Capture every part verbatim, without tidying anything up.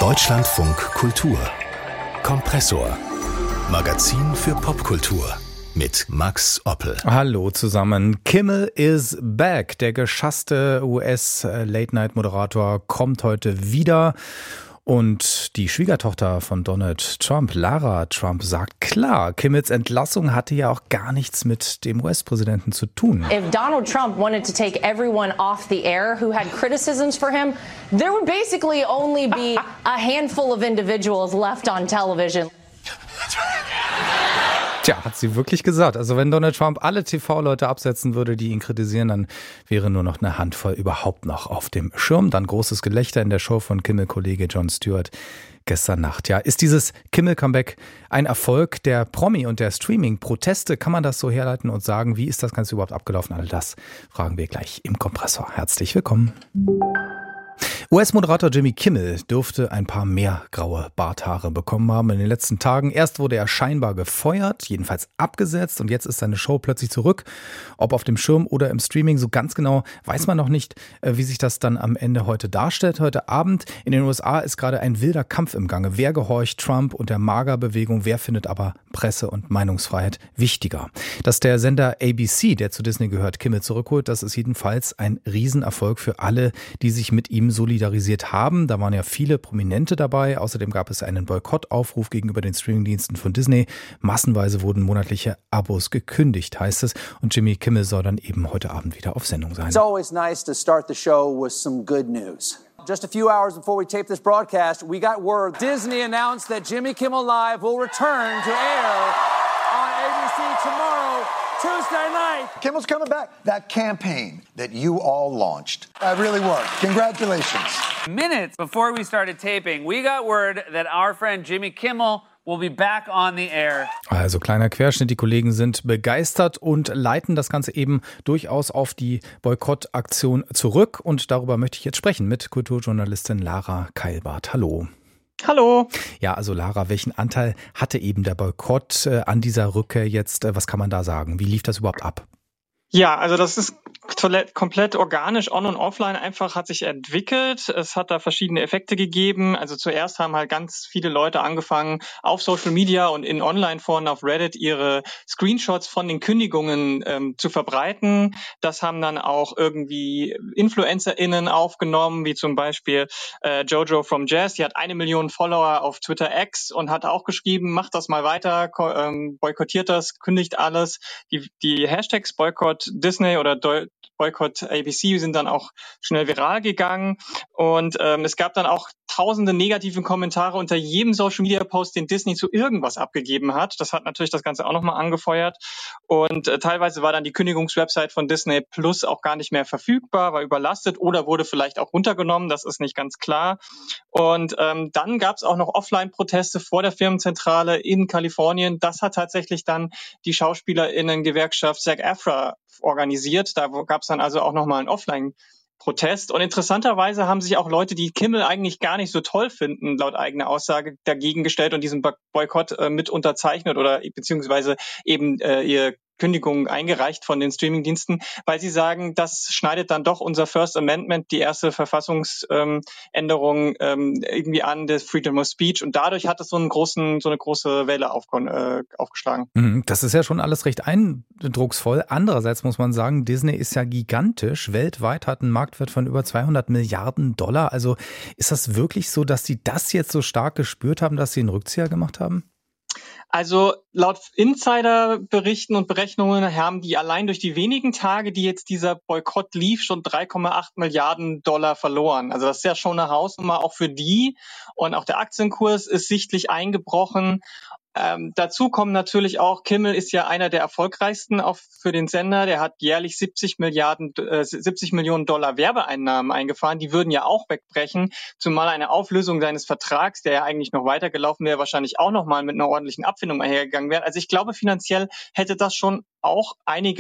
Deutschlandfunk Kultur Kompressor. Magazin für Popkultur mit Max Oppel. Hallo zusammen. Kimmel is back. Der geschasste U S-Late-Night-Moderator kommt heute wieder. Und die Schwiegertochter von Donald Trump, Lara Trump, sagt klar, Kimmels Entlassung hatte ja auch gar nichts mit dem U S-Präsidenten zu tun. If Donald Trump wanted to take everyone off the air who had criticisms for him, there would basically only be a handful of individuals left on television. Tja, hat sie wirklich gesagt. Also wenn Donald Trump alle T V-Leute absetzen würde, die ihn kritisieren, dann wäre nur noch eine Handvoll überhaupt noch auf dem Schirm. Dann großes Gelächter in der Show von Kimmel-Kollege Jon Stewart gestern Nacht. Ja, ist dieses Kimmel-Comeback ein Erfolg der Promi- und der Streaming-Proteste? Kann man das so herleiten und sagen, wie ist das Ganze überhaupt abgelaufen? All das fragen wir gleich im Kompressor. Herzlich willkommen. U S-Moderator Jimmy Kimmel dürfte ein paar mehr graue Barthaare bekommen haben in den letzten Tagen. Erst wurde er scheinbar gefeuert, jedenfalls abgesetzt, und jetzt ist seine Show plötzlich zurück. Ob auf dem Schirm oder im Streaming, so ganz genau weiß man noch nicht, wie sich das dann am Ende heute darstellt. Heute Abend in den U S A ist gerade ein wilder Kampf im Gange. Wer gehorcht Trump und der MAGA-Bewegung? Wer findet aber Presse- und Meinungsfreiheit wichtiger? Dass der Sender A B C, der zu Disney gehört, Kimmel zurückholt, das ist jedenfalls ein Riesenerfolg für alle, die sich mit ihm solidarisiert haben. Da waren ja viele Prominente dabei. Außerdem gab es einen Boykottaufruf gegenüber den Streamingdiensten von Disney. Massenweise wurden monatliche Abos gekündigt, heißt es. Und Jimmy Kimmel soll dann eben heute Abend wieder auf Sendung sein. It's always nice to start the show with some good news. Just a few hours before we tape this broadcast, we got word Disney announced that Jimmy Kimmel Live will return to air on A B C tomorrow, Tuesday night. Kimmel's coming back. That campaign that you all launched, that really worked. Congratulations. Minutes before we started taping, we got word that our friend Jimmy Kimmel will be back on the air. Also kleiner Querschnitt, die Kollegen sind begeistert und leiten das Ganze eben durchaus auf die Boykottaktion zurück. Und darüber möchte ich jetzt sprechen mit Kulturjournalistin Lara Keilbart. Hallo. Hallo. Ja, also Lara, welchen Anteil hatte eben der Boykott äh, an dieser Rückkehr jetzt? Äh, was kann man da sagen? Wie lief das überhaupt ab? Ja, also das ist komplett organisch, on und offline einfach hat sich entwickelt. Es hat da verschiedene Effekte gegeben. Also zuerst haben halt ganz viele Leute angefangen, auf Social Media und in Online-Foren auf Reddit ihre Screenshots von den Kündigungen ähm, zu verbreiten. Das haben dann auch irgendwie InfluencerInnen aufgenommen, wie zum Beispiel äh, Jojo from Jazz. Die hat eine Million Follower auf Twitter X und hat auch geschrieben, macht das mal weiter, ko- ähm, boykottiert das, kündigt alles. Die, die Hashtags Boykott Disney oder Deu- Boykott A B C sind dann auch schnell viral gegangen und ähm, es gab dann auch tausende negative Kommentare unter jedem Social-Media-Post, den Disney zu irgendwas abgegeben hat. Das hat natürlich das Ganze auch nochmal angefeuert und äh, teilweise war dann die Kündigungswebsite von Disney Plus auch gar nicht mehr verfügbar, war überlastet oder wurde vielleicht auch runtergenommen, das ist nicht ganz klar. Und ähm, dann gab es auch noch Offline-Proteste vor der Firmenzentrale in Kalifornien. Das hat tatsächlich dann die SchauspielerInnen-Gewerkschaft SAG-AFTRA organisiert. Da gab es dann also auch nochmal einen Offline-Protest. Und interessanterweise haben sich auch Leute, die Kimmel eigentlich gar nicht so toll finden, laut eigener Aussage dagegen gestellt und diesen Boykott äh, mit unterzeichnet oder beziehungsweise eben äh, ihr Kündigungen eingereicht von den Streamingdiensten, weil sie sagen, das schneidet dann doch unser First Amendment, die erste Verfassungsänderung ähm, irgendwie an, das Freedom of Speech, und dadurch hat es so einen großen, so eine große Welle auf, äh, aufgeschlagen. Das ist ja schon alles recht eindrucksvoll. Andererseits muss man sagen, Disney ist ja gigantisch. Weltweit hat einen Marktwert von über zweihundert Milliarden Dollar. Also ist das wirklich so, dass sie das jetzt so stark gespürt haben, dass sie einen Rückzieher gemacht haben? Also laut Insiderberichten und Berechnungen haben die allein durch die wenigen Tage, die jetzt dieser Boykott lief, schon drei Komma acht Milliarden Dollar verloren. Also das ist ja schon eine Hausnummer auch für die. Und auch der Aktienkurs ist sichtlich eingebrochen. Ähm, dazu kommen natürlich auch, Kimmel ist ja einer der erfolgreichsten auch für den Sender. Der hat jährlich siebzig Milliarden, äh, siebzig Millionen Dollar Werbeeinnahmen eingefahren. Die würden ja auch wegbrechen, zumal eine Auflösung seines Vertrags, der ja eigentlich noch weitergelaufen wäre, wahrscheinlich auch nochmal mit einer ordentlichen Abfindung einhergegangen wäre. Also ich glaube, finanziell hätte das schon auch einiges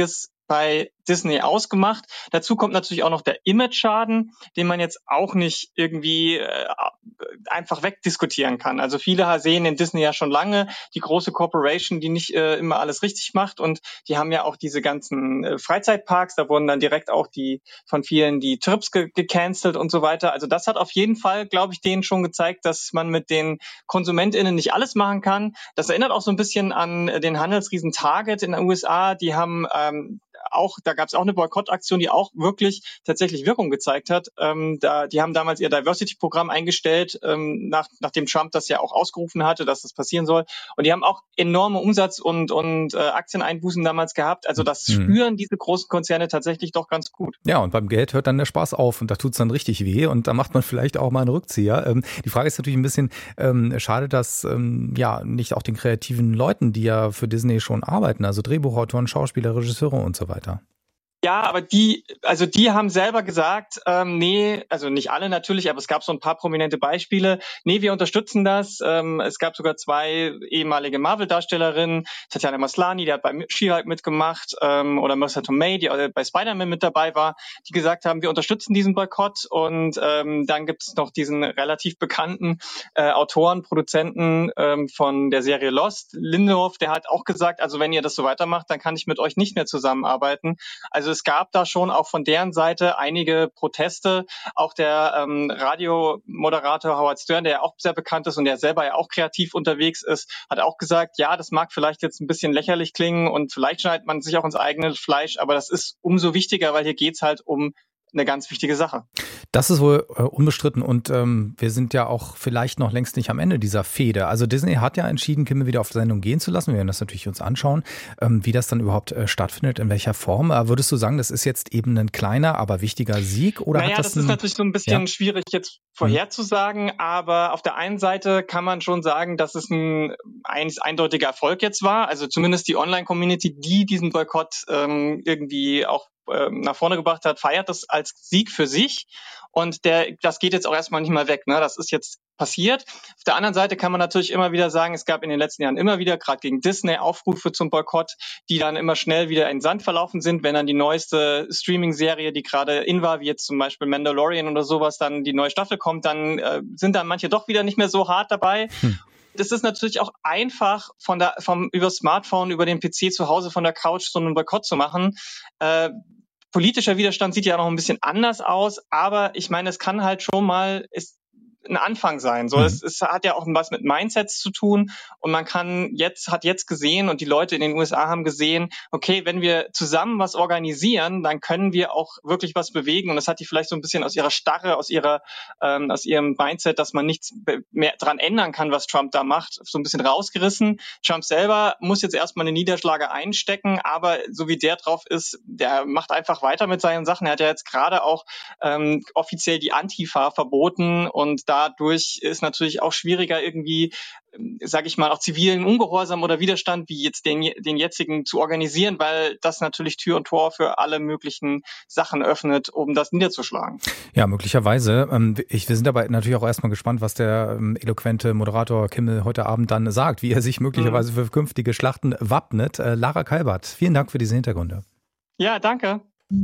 bei Disney ausgemacht. Dazu kommt natürlich auch noch der Image-Schaden, den man jetzt auch nicht irgendwie äh, einfach wegdiskutieren kann. Also viele sehen in Disney ja schon lange die große Corporation, die nicht äh, immer alles richtig macht, und die haben ja auch diese ganzen äh, Freizeitparks, da wurden dann direkt auch die von vielen die Trips ge- gecancelt und so weiter. Also das hat auf jeden Fall, glaube ich, denen schon gezeigt, dass man mit den KonsumentInnen nicht alles machen kann. Das erinnert auch so ein bisschen an den Handelsriesen Target in den U S A. Die haben ähm, auch, da gab es auch eine Boykottaktion, die auch wirklich tatsächlich Wirkung gezeigt hat. Ähm, da, die haben damals ihr Diversity-Programm eingestellt, ähm, nach, nachdem Trump das ja auch ausgerufen hatte, dass das passieren soll. Und die haben auch enorme Umsatz- und, und äh, Aktieneinbußen damals gehabt. Also das mhm. spüren diese großen Konzerne tatsächlich doch ganz gut. Ja, und beim Geld hört dann der Spaß auf und da tut's dann richtig weh und da macht man vielleicht auch mal einen Rückzieher. Ähm, die Frage ist natürlich ein bisschen, ähm, schade, dass ähm, ja nicht auch den kreativen Leuten, die ja für Disney schon arbeiten, also Drehbuchautoren, Schauspieler, Regisseure und so weiter. Ja, aber die, also die haben selber gesagt, ähm, nee, also nicht alle natürlich, aber es gab so ein paar prominente Beispiele. Nee, wir unterstützen das. Ähm, es gab sogar zwei ehemalige Marvel-Darstellerinnen, Tatiana Maslany, die hat bei She-Hulk mitgemacht, ähm, oder Marissa Tomei, die bei Spider-Man mit dabei war, die gesagt haben, wir unterstützen diesen Boykott. Und ähm, dann gibt es noch diesen relativ bekannten äh, Autoren, Produzenten ähm, von der Serie Lost, Lindelof, der hat auch gesagt, also wenn ihr das so weitermacht, dann kann ich mit euch nicht mehr zusammenarbeiten. Also es gab da schon auch von deren Seite einige Proteste. Auch der ähm, Radiomoderator Howard Stern, der ja auch sehr bekannt ist und der selber ja auch kreativ unterwegs ist, hat auch gesagt, ja, das mag vielleicht jetzt ein bisschen lächerlich klingen und vielleicht schneidet man sich auch ins eigene Fleisch, aber das ist umso wichtiger, weil hier geht's halt um eine ganz wichtige Sache. Das ist wohl äh, unbestritten und ähm, wir sind ja auch vielleicht noch längst nicht am Ende dieser Fehde. Also Disney hat ja entschieden, Kimmel wieder auf Sendung gehen zu lassen. Wir werden das natürlich uns anschauen, ähm, wie das dann überhaupt äh, stattfindet, in welcher Form. Äh, würdest du sagen, das ist jetzt eben ein kleiner, aber wichtiger Sieg? Oder naja, hat das, das ist ein, natürlich so ein bisschen ja? schwierig jetzt vorherzusagen, aber auf der einen Seite kann man schon sagen, dass es ein, ein eindeutiger Erfolg jetzt war. Also zumindest die Online-Community, die diesen Boykott ähm, irgendwie auch nach vorne gebracht hat, feiert das als Sieg für sich. Und der, das geht jetzt auch erstmal nicht mal weg. Ne? Das ist jetzt passiert. Auf der anderen Seite kann man natürlich immer wieder sagen, es gab in den letzten Jahren immer wieder, gerade gegen Disney, Aufrufe zum Boykott, die dann immer schnell wieder in den Sand verlaufen sind, wenn dann die neueste Streaming-Serie, die gerade in war, wie jetzt zum Beispiel Mandalorian oder sowas, dann die neue Staffel kommt, dann äh, sind dann manche doch wieder nicht mehr so hart dabei. Hm. Das ist natürlich auch einfach, von der, vom, über Smartphone, über den P C zu Hause, von der Couch so einen Boykott zu machen. Äh, politischer Widerstand sieht ja noch ein bisschen anders aus, aber ich meine, es kann halt schon mal ist ein Anfang sein. So, mhm. es, es hat ja auch was mit Mindsets zu tun und man kann jetzt, hat jetzt gesehen und die Leute in den U S A haben gesehen, okay, wenn wir zusammen was organisieren, dann können wir auch wirklich was bewegen und das hat die vielleicht so ein bisschen aus ihrer Starre, aus ihrer, ähm, aus ihrem Mindset, dass man nichts mehr dran ändern kann, was Trump da macht, so ein bisschen rausgerissen. Trump selber muss jetzt erstmal eine Niederschlage einstecken, aber so wie der drauf ist, der macht einfach weiter mit seinen Sachen. Er hat ja jetzt gerade auch ähm, offiziell die Antifa verboten und da Dadurch ist natürlich auch schwieriger irgendwie, sage ich mal, auch zivilen Ungehorsam oder Widerstand wie jetzt den, den jetzigen zu organisieren, weil das natürlich Tür und Tor für alle möglichen Sachen öffnet, um das niederzuschlagen. Ja, möglicherweise. Ich, wir sind aber natürlich auch erstmal gespannt, was der eloquente Moderator Kimmel heute Abend dann sagt, wie er sich möglicherweise für künftige Schlachten wappnet. Lara Kalbert, vielen Dank für diese Hintergründe. Ja, danke.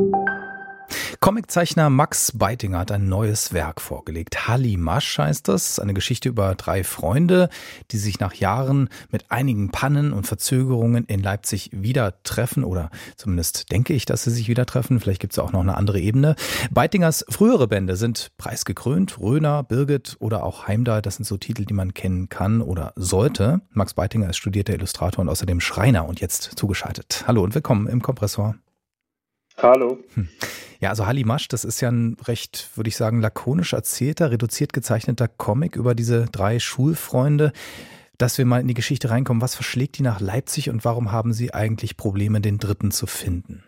Comiczeichner Max Beitinger hat ein neues Werk vorgelegt. Hallimasch heißt das, eine Geschichte über drei Freunde, die sich nach Jahren mit einigen Pannen und Verzögerungen in Leipzig wieder treffen, oder zumindest denke ich, dass sie sich wieder treffen. Vielleicht gibt es auch noch eine andere Ebene. Beitingers frühere Bände sind preisgekrönt. Röner, Birgit oder auch Heimdall, das sind so Titel, die man kennen kann oder sollte. Max Beitinger ist studierter Illustrator und außerdem Schreiner und jetzt zugeschaltet. Hallo und willkommen im Kompressor. Hallo. Ja, also Hallimasch, das ist ja ein recht, würde ich sagen, lakonisch erzählter, reduziert gezeichneter Comic über diese drei Schulfreunde. Dass wir mal in die Geschichte reinkommen, was verschlägt die nach Leipzig und warum haben sie eigentlich Probleme, den Dritten zu finden?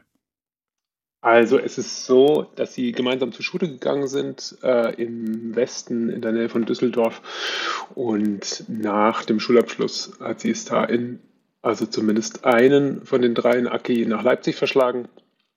Also es ist so, dass sie gemeinsam zur Schule gegangen sind, äh, im Westen in der Nähe von Düsseldorf. Und nach dem Schulabschluss hat sie es da in, also zumindest einen von den dreien, Aki, nach Leipzig verschlagen.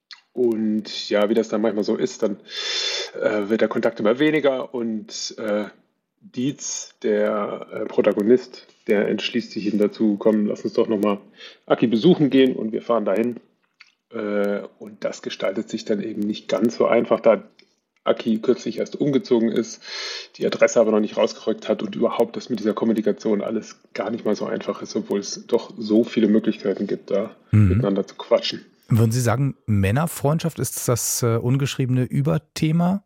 Und ja, wie das dann manchmal so ist, dann äh, wird der Kontakt immer weniger und äh, Dietz, der äh, Protagonist, der entschließt sich ihn dazu, komm, lass uns doch nochmal Aki besuchen gehen und wir fahren dahin. Äh, und das gestaltet sich dann eben nicht ganz so einfach, da Aki kürzlich erst umgezogen ist, die Adresse aber noch nicht rausgerückt hat und überhaupt das mit dieser Kommunikation alles gar nicht mal so einfach ist, obwohl es doch so viele Möglichkeiten gibt, da mhm. miteinander zu quatschen. Würden Sie sagen, Männerfreundschaft ist das äh, ungeschriebene Überthema?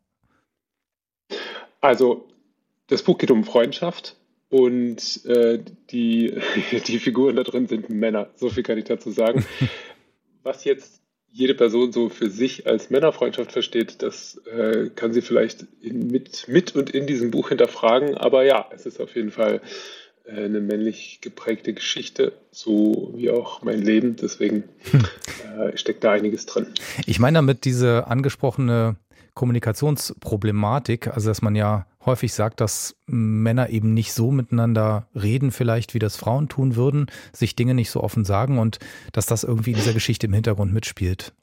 Also, das Buch geht um Freundschaft und äh, die, die Figuren da drin sind Männer. So viel kann ich dazu sagen. Was jetzt jede Person so für sich als Männerfreundschaft versteht, das äh, kann sie vielleicht in, mit, mit und in diesem Buch hinterfragen. Aber ja, es ist auf jeden Fall äh, eine männlich geprägte Geschichte, so wie auch mein Leben. Deswegen äh, steckt da einiges drin. Ich meine damit diese angesprochene Kommunikationsproblematik, also dass man ja häufig sagt, dass Männer eben nicht so miteinander reden vielleicht, wie das Frauen tun würden, sich Dinge nicht so offen sagen und dass das irgendwie in dieser Geschichte im Hintergrund mitspielt.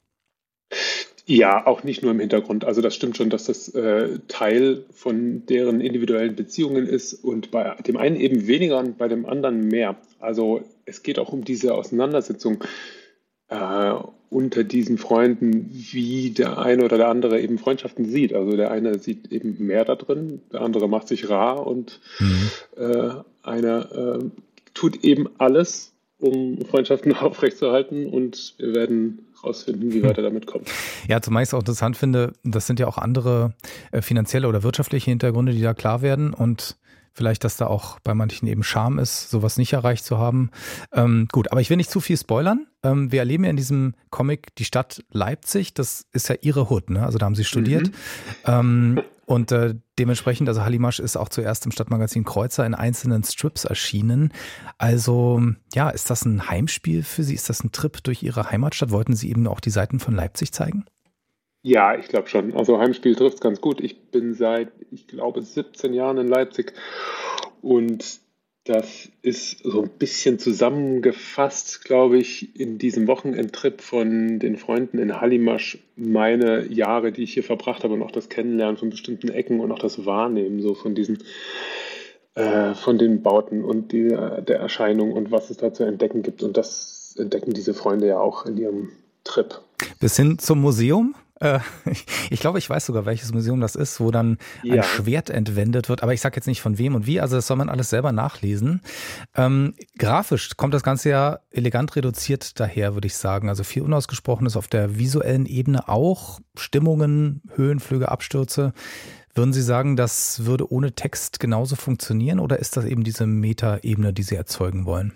Ja, auch nicht nur im Hintergrund. Also das stimmt schon, dass das äh, Teil von deren individuellen Beziehungen ist und bei dem einen eben weniger und bei dem anderen mehr. Also es geht auch um diese Auseinandersetzung äh, unter diesen Freunden, wie der eine oder der andere eben Freundschaften sieht. Also der eine sieht eben mehr da drin, der andere macht sich rar und mhm. äh, einer äh, tut eben alles, um Freundschaften aufrechtzuerhalten und wir werden rausfinden, wie weit er damit kommt. Ja, zumal ich es auch interessant finde, das sind ja auch andere äh, finanzielle oder wirtschaftliche Hintergründe, die da klar werden und vielleicht, dass da auch bei manchen eben Scham ist, sowas nicht erreicht zu haben. Ähm, gut, aber ich will nicht zu viel spoilern. Ähm, wir erleben ja in diesem Comic die Stadt Leipzig. Das ist ja ihre Hood, ne? Also da haben sie studiert. Mhm. Ähm, und äh, dementsprechend, also Hallimasch ist auch zuerst im Stadtmagazin Kreuzer in einzelnen Strips erschienen. Also ja, ist das ein Heimspiel für Sie? Ist das ein Trip durch Ihre Heimatstadt? Wollten Sie eben auch die Seiten von Leipzig zeigen? Ja, ich glaube schon. Also Heimspiel trifft es ganz gut. Ich bin seit, ich glaube, siebzehn Jahren in Leipzig und das ist so ein bisschen zusammengefasst, glaube ich, in diesem Wochenendtrip von den Freunden in Hallimasch meine Jahre, die ich hier verbracht habe und auch das Kennenlernen von bestimmten Ecken und auch das Wahrnehmen so von diesen, äh, von den Bauten und die, der Erscheinung und was es da zu entdecken gibt. Und das entdecken diese Freunde ja auch in ihrem Trip. Bis hin zum Museum? Ich glaube, ich weiß sogar, welches Museum das ist, wo dann ein ja. Schwert entwendet wird. Aber ich sage jetzt nicht von wem und wie, also das soll man alles selber nachlesen. Ähm, grafisch kommt das Ganze ja elegant reduziert daher, würde ich sagen. Also viel Unausgesprochenes auf der visuellen Ebene auch. Stimmungen, Höhenflüge, Abstürze. Würden Sie sagen, das würde ohne Text genauso funktionieren oder ist das eben diese Meta-Ebene, die Sie erzeugen wollen?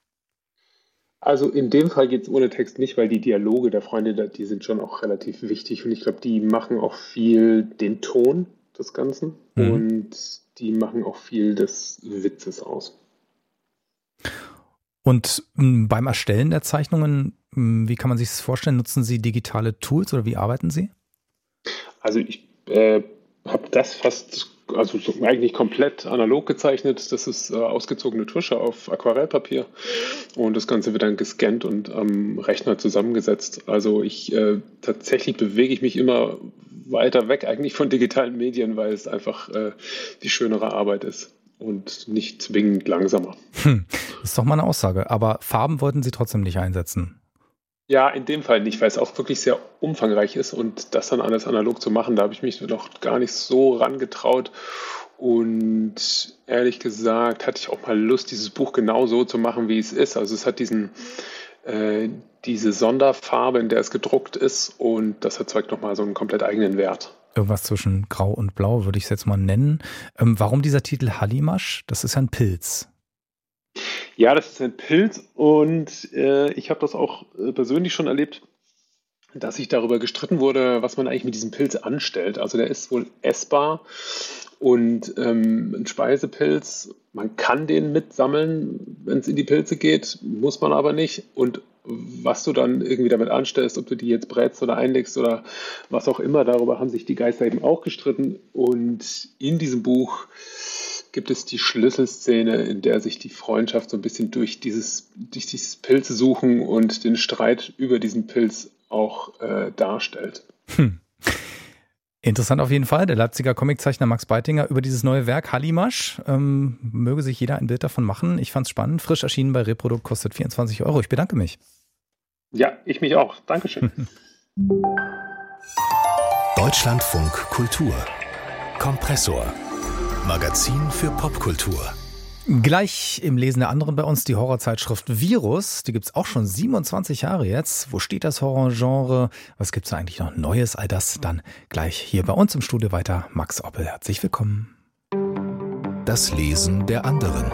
Also in dem Fall geht es ohne Text nicht, weil die Dialoge der Freunde, die sind schon auch relativ wichtig und ich glaube, die machen auch viel den Ton des Ganzen mhm. und die machen auch viel des Witzes aus. Und m, beim Erstellen der Zeichnungen, m, wie kann man sich das vorstellen? Nutzen Sie digitale Tools oder wie arbeiten Sie? Also ich äh, habe das fast also so eigentlich komplett analog gezeichnet. Das ist äh, ausgezogene Tusche auf Aquarellpapier und das Ganze wird dann gescannt und am Rechner zusammengesetzt. Also ich äh, tatsächlich bewege ich mich immer weiter weg eigentlich von digitalen Medien, weil es einfach äh, die schönere Arbeit ist und nicht zwingend langsamer. Hm, das ist doch mal eine Aussage. Aber Farben wollten Sie trotzdem nicht einsetzen? Ja, in dem Fall nicht, weil es auch wirklich sehr umfangreich ist und das dann alles analog zu machen, da habe ich mich noch gar nicht so rangetraut und ehrlich gesagt hatte ich auch mal Lust, dieses Buch genau so zu machen, wie es ist. Also es hat diesen, äh, diese Sonderfarbe, in der es gedruckt ist und das erzeugt nochmal so einen komplett eigenen Wert. Irgendwas zwischen Grau und Blau würde ich es jetzt mal nennen. Ähm, warum dieser Titel Hallimasch? Das ist ja ein Pilz. Ja, das ist ein Pilz und äh, ich habe das auch äh, persönlich schon erlebt, dass sich darüber gestritten wurde, was man eigentlich mit diesem Pilz anstellt. Also der ist wohl essbar und ähm, ein Speisepilz, man kann den mitsammeln, wenn es in die Pilze geht, muss man aber nicht. Und was du dann irgendwie damit anstellst, ob du die jetzt brätst oder einlegst oder was auch immer, darüber haben sich die Geister eben auch gestritten. Und in diesem Buch gibt es die Schlüsselszene, in der sich die Freundschaft so ein bisschen durch dieses, durch dieses Pilz suchen und den Streit über diesen Pilz auch äh, darstellt. Hm. Interessant auf jeden Fall. Der Leipziger Comiczeichner Max Beitinger über dieses neue Werk Hallimasch. Ähm, möge sich jeder ein Bild davon machen. Ich fand es spannend. Frisch erschienen bei Reprodukt, kostet vierundzwanzig Euro. Ich bedanke mich. Ja, ich mich auch. Dankeschön. Deutschlandfunk Kultur. Kompressor. Magazin für Popkultur. Gleich im Lesen der anderen bei uns die Horrorzeitschrift Virus. Die gibt's auch schon siebenundzwanzig Jahre jetzt. Wo steht das Horrorgenre? Was gibt's da eigentlich noch Neues? All das dann gleich hier bei uns im Studio weiter. Max Oppel, herzlich willkommen. Das Lesen der anderen.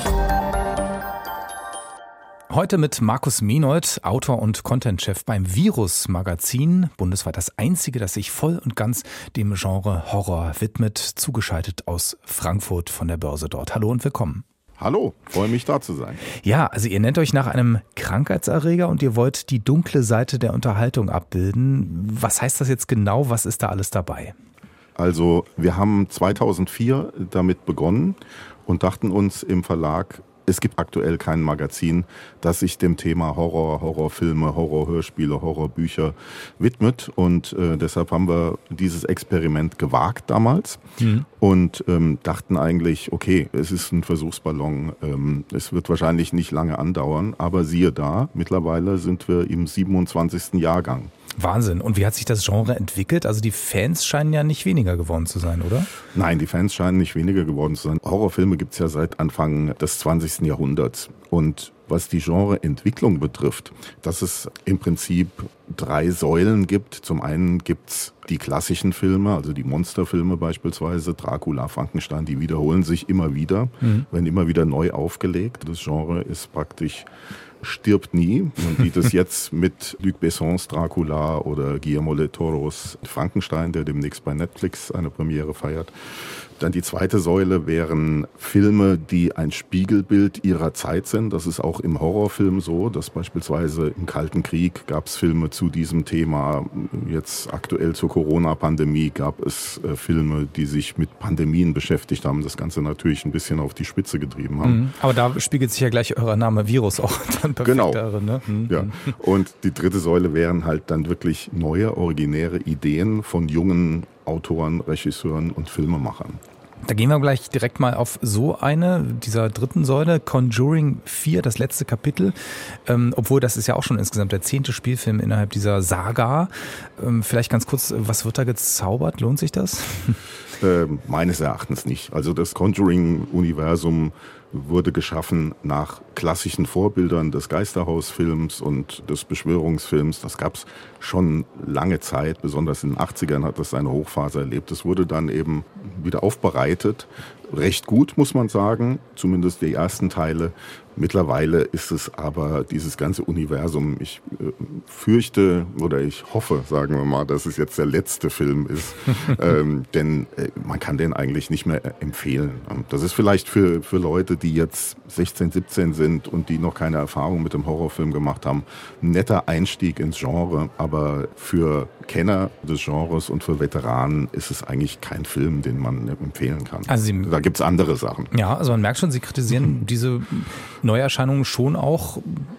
Heute mit Markus Menold, Autor und Content-Chef beim Virus-Magazin. Bundesweit das einzige, das sich voll und ganz dem Genre Horror widmet. Zugeschaltet aus Frankfurt von der Börse dort. Hallo und willkommen. Hallo, freue mich da zu sein. Ja, also ihr nennt euch nach einem Krankheitserreger und ihr wollt die dunkle Seite der Unterhaltung abbilden. Was heißt das jetzt genau? Was ist da alles dabei? Also wir haben zweitausendvier damit begonnen und dachten uns im Verlag, es gibt aktuell kein Magazin, das sich dem Thema Horror, Horrorfilme, Horrorhörspiele, Horrorbücher widmet. Und äh, deshalb haben wir dieses Experiment gewagt damals mhm. und ähm, dachten eigentlich, okay, es ist ein Versuchsballon. Ähm, es wird wahrscheinlich nicht lange andauern, aber siehe da, mittlerweile sind wir im siebenundzwanzigsten Jahrgang. Wahnsinn. Und wie hat sich das Genre entwickelt? Also die Fans scheinen ja nicht weniger geworden zu sein, oder? Nein, die Fans scheinen nicht weniger geworden zu sein. Horrorfilme gibt es ja seit Anfang des zwanzigsten Jahrhunderts. Und was die Genreentwicklung betrifft, dass es im Prinzip drei Säulen gibt. Zum einen gibt's die klassischen Filme, also die Monsterfilme beispielsweise, Dracula, Frankenstein, die wiederholen sich immer wieder, mhm. werden immer wieder neu aufgelegt. Das Genre ist praktisch stirbt nie. Man sieht es jetzt mit Luc Bessons Dracula oder Guillermo del Toros Frankenstein, der demnächst bei Netflix eine Premiere feiert. Dann die zweite Säule wären Filme, die ein Spiegelbild ihrer Zeit sind. Das ist auch im Horrorfilm so, dass beispielsweise im Kalten Krieg gab es Filme zu diesem Thema. Jetzt aktuell zur Corona-Pandemie gab es äh, Filme, die sich mit Pandemien beschäftigt haben. Das Ganze natürlich ein bisschen auf die Spitze getrieben haben. Mhm. Aber da spiegelt sich ja gleich euer Name Virus auch dann perfekt genau. darin. Ne? Mhm. Ja. Und die dritte Säule wären halt dann wirklich neue, originäre Ideen von jungen Autoren, Regisseuren und Filmemachern. Da gehen wir gleich direkt mal auf so eine dieser dritten Säule, Conjuring vier, das letzte Kapitel. Ähm, obwohl das ist ja auch schon insgesamt der zehnte Spielfilm innerhalb dieser Saga. Ähm, vielleicht ganz kurz, was wird da gezaubert? Lohnt sich das? Äh, meines Erachtens nicht. Also das Conjuring-Universum wurde geschaffen nach klassischen Vorbildern des Geisterhausfilms und des Beschwörungsfilms. Das gab es schon lange Zeit, besonders in den achtzigern hat das seine Hochphase erlebt. Es wurde dann eben wieder aufbereitet. Recht gut, muss man sagen, zumindest die ersten Teile. Mittlerweile ist es aber dieses ganze Universum, ich äh, fürchte oder ich hoffe, sagen wir mal, dass es jetzt der letzte Film ist, ähm, denn äh, man kann den eigentlich nicht mehr empfehlen. Das ist vielleicht für, für Leute, die jetzt sechzehn, siebzehn sind und die noch keine Erfahrung mit dem Horrorfilm gemacht haben, ein netter Einstieg ins Genre, aber für Kenner des Genres und für Veteranen ist es eigentlich kein Film, den man empfehlen kann. Also Sie, da gibt's andere Sachen. Ja, also man merkt schon, Sie kritisieren diese Neuerscheinungen schon auch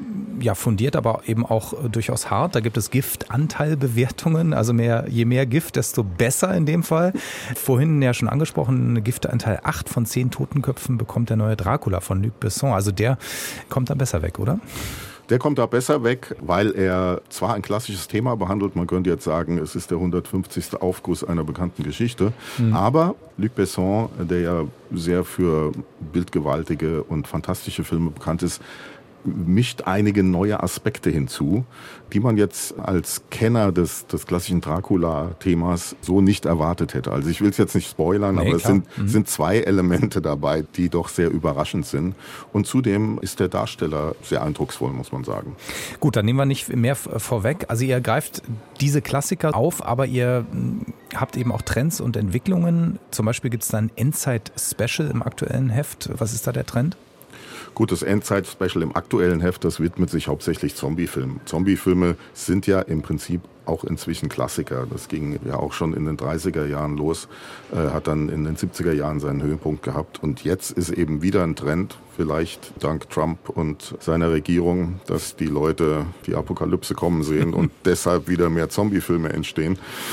ja fundiert, aber eben auch durchaus hart. Da gibt es Giftanteilbewertungen, also mehr, je mehr Gift, desto besser in dem Fall. Vorhin ja schon angesprochen, Giftanteil acht von zehn Totenköpfen bekommt der neue Dracula von Luc Besson. Also der kommt da besser weg, oder? Der kommt da besser weg, weil er zwar ein klassisches Thema behandelt, man könnte jetzt sagen, es ist der hundertfünfzigste Aufguss einer bekannten Geschichte, mhm. aber Luc Besson, der ja sehr für bildgewaltige und fantastische Filme bekannt ist, mischt einige neue Aspekte hinzu, die man jetzt als Kenner des, des klassischen Dracula-Themas so nicht erwartet hätte. Also ich will es jetzt nicht spoilern, nee, aber klar. es sind, mhm. sind zwei Elemente dabei, die doch sehr überraschend sind. Und zudem ist der Darsteller sehr eindrucksvoll, muss man sagen. Gut, dann nehmen wir nicht mehr vorweg. Also ihr greift diese Klassiker auf, aber ihr habt eben auch Trends und Entwicklungen. Zum Beispiel gibt es da ein Endzeit-Special im aktuellen Heft. Was ist da der Trend? Gut, das Endzeit-Special im aktuellen Heft, das widmet sich hauptsächlich Zombiefilmen. Zombiefilme sind ja im Prinzip auch inzwischen Klassiker. Das ging ja auch schon in den dreißiger Jahren los, äh, hat dann in den siebziger Jahren seinen Höhepunkt gehabt. Und jetzt ist eben wieder ein Trend, vielleicht dank Trump und seiner Regierung, dass die Leute die Apokalypse kommen sehen und deshalb wieder mehr Zombiefilme entstehen.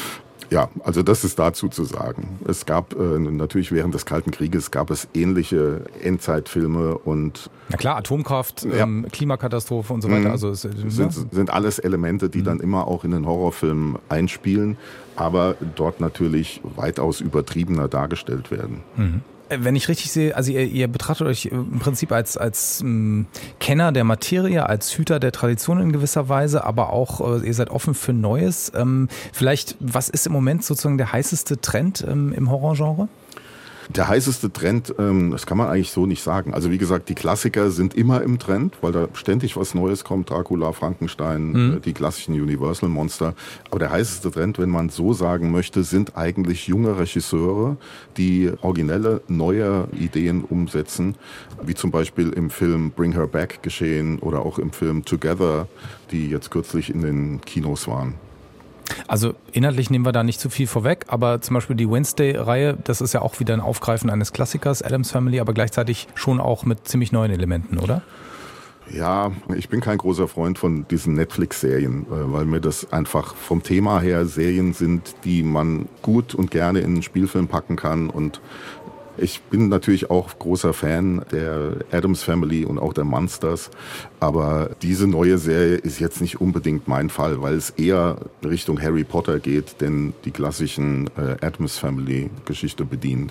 Ja, also das ist dazu zu sagen. Es gab äh, natürlich während des Kalten Krieges gab es ähnliche Endzeitfilme und na klar, Atomkraft, ja. ähm, Klimakatastrophe und so weiter. Also es, sind, sind alles Elemente, die mhm. dann immer auch in den Horrorfilm einspielen, aber dort natürlich weitaus übertriebener dargestellt werden. Mhm. Wenn ich richtig sehe, also ihr, ihr betrachtet euch im Prinzip als, als ähm, Kenner der Materie, als Hüter der Tradition in gewisser Weise, aber auch äh, ihr seid offen für Neues. Ähm, vielleicht, was ist im Moment sozusagen der heißeste Trend ähm, im Horrorgenre? Der heißeste Trend, ähm, das kann man eigentlich so nicht sagen. Also wie gesagt, die Klassiker sind immer im Trend, weil da ständig was Neues kommt. Dracula, Frankenstein, mhm. äh, die klassischen Universal-Monster. Aber der heißeste Trend, wenn man so sagen möchte, sind eigentlich junge Regisseure, die originelle, neue Ideen umsetzen. Wie zum Beispiel im Film Bring Her Back geschehen oder auch im Film Together, die jetzt kürzlich in den Kinos waren. Also inhaltlich nehmen wir da nicht zu viel vorweg, aber zum Beispiel die Wednesday-Reihe, das ist ja auch wieder ein Aufgreifen eines Klassikers, Addams Family, aber gleichzeitig schon auch mit ziemlich neuen Elementen, oder? Ja, ich bin kein großer Freund von diesen Netflix-Serien, weil mir das einfach vom Thema her Serien sind, die man gut und gerne in einen Spielfilm packen kann. Und ich bin natürlich auch großer Fan der Addams Family und auch der Monsters, aber diese neue Serie ist jetzt nicht unbedingt mein Fall, weil es eher Richtung Harry Potter geht, denn die klassischen äh, Addams Family Geschichte bedient.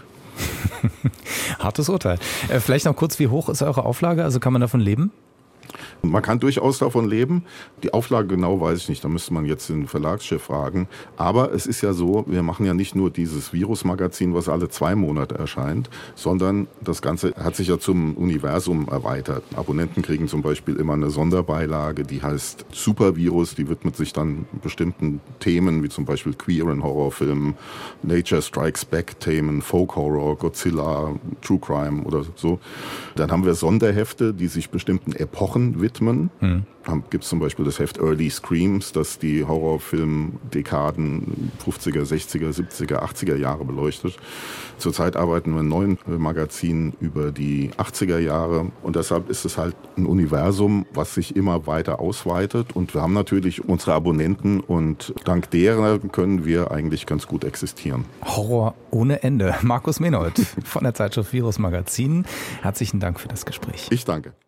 Hartes Urteil. Äh, vielleicht noch kurz, wie hoch ist eure Auflage? Also kann man davon leben? Man kann durchaus davon leben. Die Auflage genau weiß ich nicht, da müsste man jetzt den Verlagschef fragen. Aber es ist ja so, wir machen ja nicht nur dieses Virus-Magazin, was alle zwei Monate erscheint, sondern das Ganze hat sich ja zum Universum erweitert. Abonnenten kriegen zum Beispiel immer eine Sonderbeilage, die heißt Supervirus, die widmet sich dann bestimmten Themen, wie zum Beispiel queeren Horrorfilmen, Nature Strikes Back-Themen, Folk-Horror, Godzilla, True Crime oder so. Dann haben wir Sonderhefte, die sich bestimmten Epochen widmen. Mhm. Gibt es zum Beispiel das Heft Early Screams, das die Horrorfilm-Dekaden fünfziger, sechziger, siebziger, achtziger Jahre beleuchtet. Zurzeit arbeiten wir in neuen Magazinen über die achtziger Jahre und deshalb ist es halt ein Universum, was sich immer weiter ausweitet und wir haben natürlich unsere Abonnenten und dank derer können wir eigentlich ganz gut existieren. Horror ohne Ende. Markus Menold von der Zeitschrift Virus Magazin. Herzlichen Dank für das Gespräch. Ich danke.